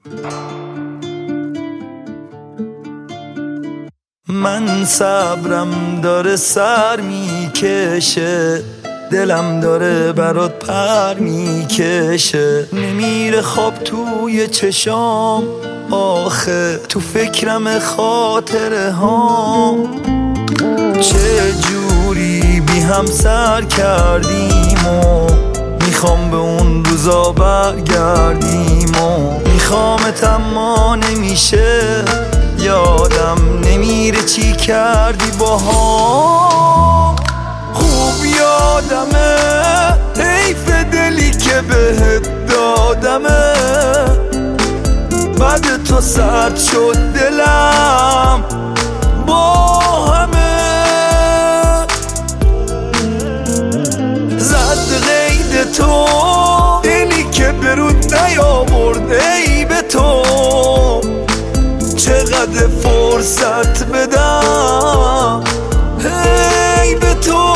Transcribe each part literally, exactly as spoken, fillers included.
من صبرم داره سر میکشه، دلم داره برات پر میکشه، نمیره خواب توی چشام، آخه تو فکرم خاطره هام. چه جوری بی هم سر کردیم و میخوام به اون روزا برگردیم و میخوامت اما نمیشه، یادم نمیره چی کردی با هم. خوب یادمه حیف دلی که بهت دادمه، بعد تو سرد شد دلم با همه، زد قید تو دلی که برود نیاورد ای به تو، چقدر فرصت بدم هی به تو.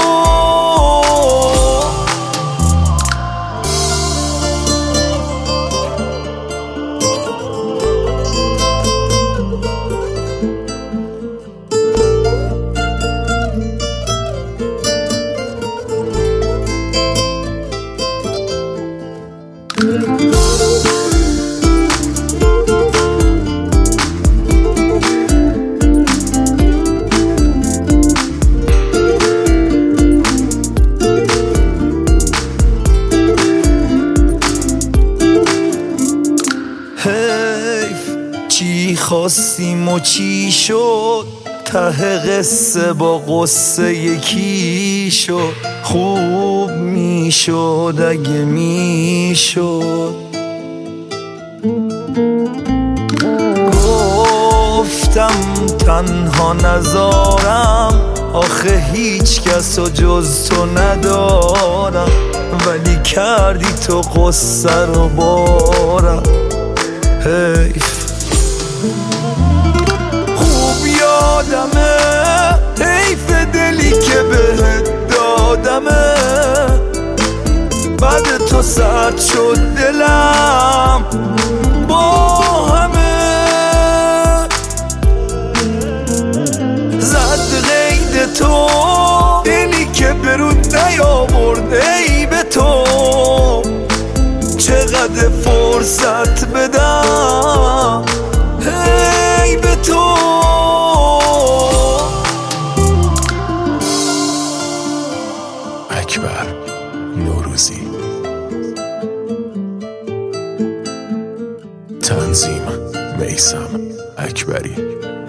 حیف چی خواستیم و چی شد، ته قصه با قصه یکی شد. خوب میشد اگه میشد، گفتم تنها نزارم، آخه هیچ کس و جز تو ندارم، ولی کردی تو قصه رو بارم. حیف خوب یادمه حیف دلی که بهت دادمه، بعد تو سرد شد دلم با همه، زد قید تو دلی که برود نیاورد ای به تو، چقدر فرصت بدم هی به تو. اکبر نوروزی. تنظیم میثم اکبری.